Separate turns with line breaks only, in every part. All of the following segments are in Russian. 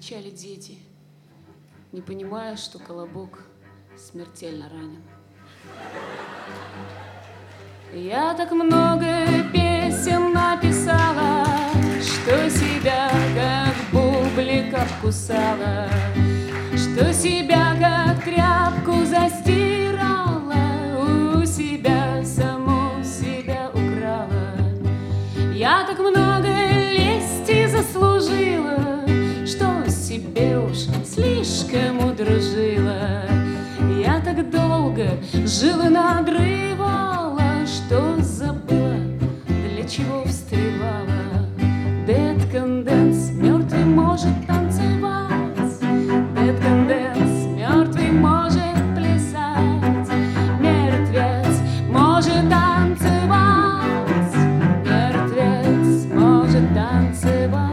кричали дети, не понимая, что колобок смертельно ранен. Я так много песен написала, что себя как бублик обкусала, что себя как тряпку застирала, у себя саму себя украла. Я так много лести заслужила, что себе уж слишком удружила. Я так долго жила надрывала, что забыла, для чего встревала. Dead can dance, мертвый может танцевать. Dead can dance, мертвый может плясать. Мертвец может танцевать. Мертвец может танцевать.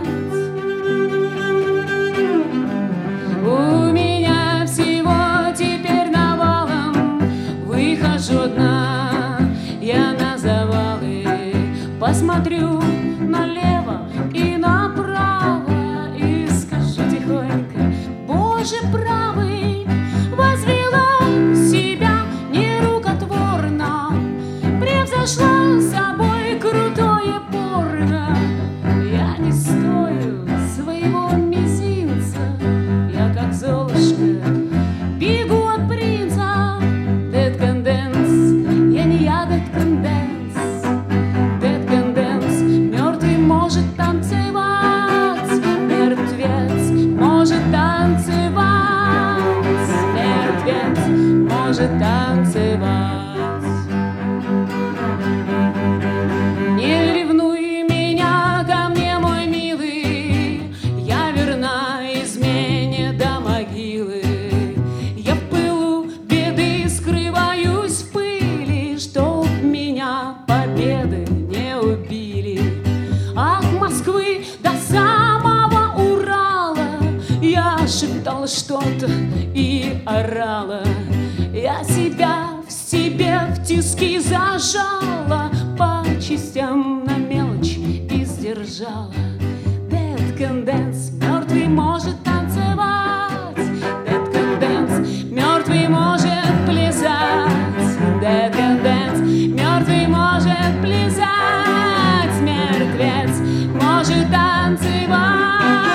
У меня всего теперь навалом, выхожу одна я на завалы. Посмотрю налево и направо и скажу тихонько: Боже правый, возвела себя нерукотворно, превзошла собой крутое порно. Я не стою своего мизинца, я как Золушка бегу от принца. Dead can dance, я не я, dead can dance. Dead can dance, мертвый может танцевать. Мертвец может танцевать. Мертвец может танцевать. Не ревнуй меня ко мне, мой милый, я верна измене до могилы. Я в пылу беды скрываюсь в пыли, чтоб меня победы не убили. От Москвы до самого Урала я шептала что-то и орала. Я себя в себе в тиски зажала, по частям на мелочь и сдержала. Dead can dance, мертвый может танцевать. Dead can dance, мертвый может плясать. Dead can dance, мертвый может плясать. Мертвец может танцевать.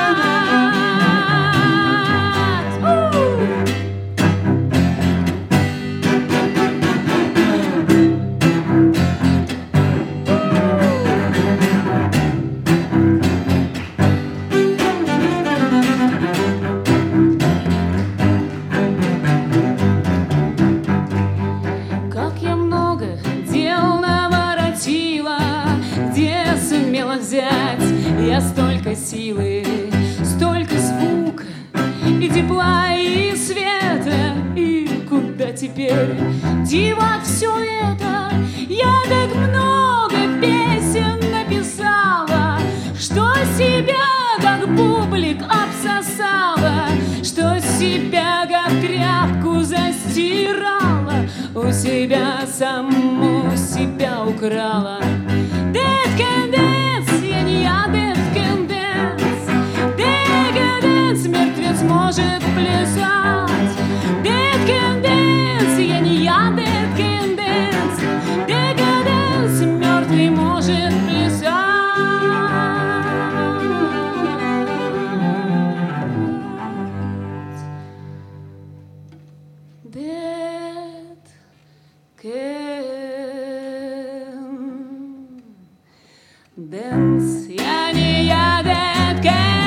Как я много дел наворотила, где сумела взять я столько силы, столько звука и тепла, и света, и куда теперь девать все это? Я так много песен написала, что себя как бублик обсосала, что себя как тряпку застирала, у себя саму себя украла. Dead can dance, я не я, dead can dance. Dead can dance, мертвец может плясать. Dead can dance, я не я, dead can dance. Dead can dance, мертвый может плясать. Dead can dance, я не я, dead can